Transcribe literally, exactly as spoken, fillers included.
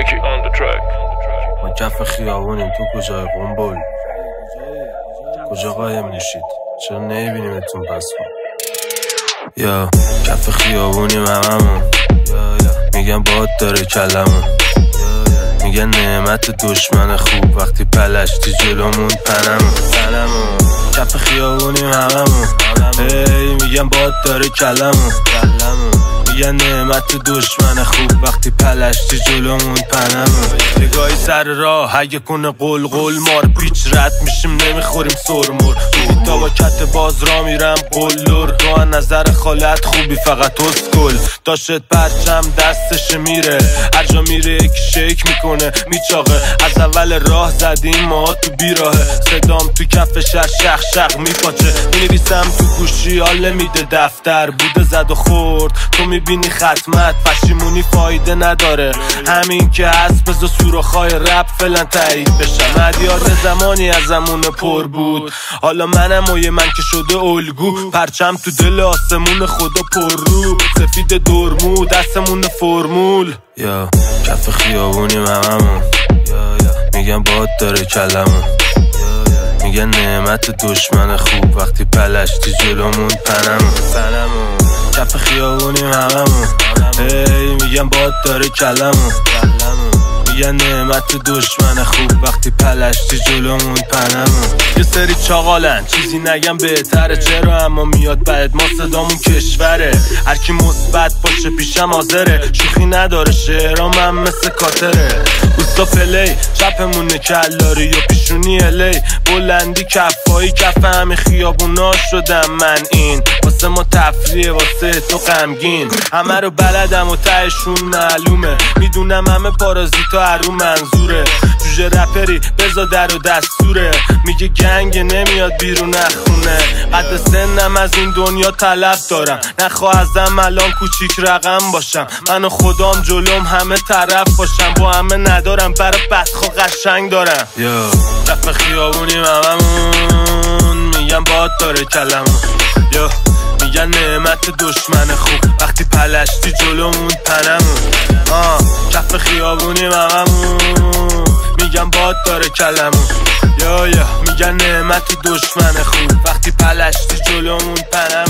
Frankie on the track. ما کف خیابونیم، تو کجای قنبل؟ کجا قایم نشید؟ چرا نمیبینیمتون پس ما؟ یا کف خیابونیم هممون، میگن باد داره کلمون، میگن نعمت دشمن خوب وقتی پلشتی جلومون پنمون پنمون کف خیابونیم هممون، هی میگن باد داره کلمون، میگن نعمت دشمن خوب وقتی پلشتی جلومون پنمون. نگاهی سر راه اگه کنه قل قل مار پیچ رد میشیم نمیخوریم سرمور. تا با کت باز را میرم قلور، تو از نظر خالت خوبی فقط اسکل. داشت پرچم دستش میره، هر جا میره یکی شیک میکنه میچاقه. از اول راه زدیم ما تو بیراهه، صدام تو کف شهر شخ شخ میپاچه. مینویسم تو گوشی حال نمیده دفتر، بوده زد و خورد تو میبینی ختمت. پشیمونی فایده نداره، همین که هست بذار سوراخ‌های رپ فعلا تایید بشم. مدیار زمانی ازمون پر بود، حالا منم و یه من که شده الگو. پرچم تو دل آسمون خدا پر رو، سفید دورمو دستمون فرمول. یا کف خیابونیم هممون، میگن باد داره کلمون، میگن نعمت دشمن خوب وقتی پلشتی جلومون پنمون پنمون کف خیابونیم هممون، هی میگن باد داره کلمون، میگن نعمت دشمن خوب وقتی پلشتی جلومون پنمون. یه سری چاقالن چیزی نگم بهتره، چرا اما میاد بعد ما صدامون کشوره. هرکی مثبت باشه پیشم حاضره، شوخی نداره شعرام هم مثل کاتره. اوستا پلی چپمونه کلاری یا پیشونی الی، بلندی کفایی کف همه خیابونا شدم من. این واسه ما تفریه واسه تو غمگین، همه رو بلدم و تهشون معلومه. میدونم همه پارازیتا هرو منظوره، جوجه رپری بزا در و دستوره. میگه گنگ نمیاد بیرون نخونه، قد سنم از این دنیا طلب دارم. نخواه ازم الان کوچیک رقم باشم، من و خدام جلوم همه طرف باشم. با همه ندارم برای بدخوا قشنگ دارم. یا کف خیابونیم هممون، میگن باد داره کلمون، یا میگن نعمت دشمن خوب وقتی پلشتی جلومون پنمون. آه کف خیابونیم هممون، میگن باد داره کلمون، یا یا میگن نعمت دشمن خوب وقتی پلشتی جلومون پنمون.